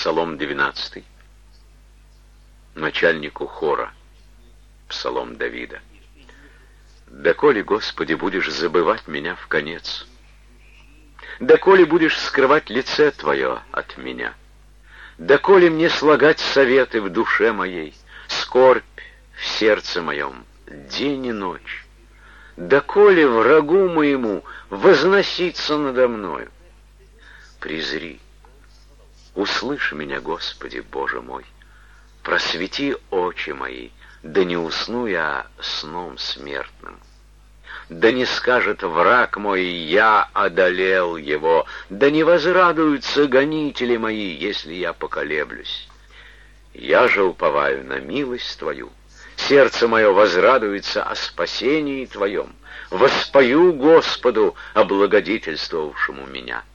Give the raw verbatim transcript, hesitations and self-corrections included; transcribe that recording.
Псалом двенадцатый. Начальнику хора. Псалом Давида. «Доколе, Господи, будешь забывать меня вконец? Доколе будешь скрывать лице Твое от меня? Доколе мне слагать советы в душе моей, скорбь в сердце моем, день и ночь? Доколе врагу моему возноситься надо мною? Презри, услышь меня, Господи, Боже мой, просвети очи мои, да не усну я сном смертным. Да не скажет враг мой, я одолел его, да не возрадуются гонители мои, если я поколеблюсь. Я же уповаю на милость Твою, сердце мое возрадуется о спасении Твоем, воспою Господу, облагодетельствовавшему меня.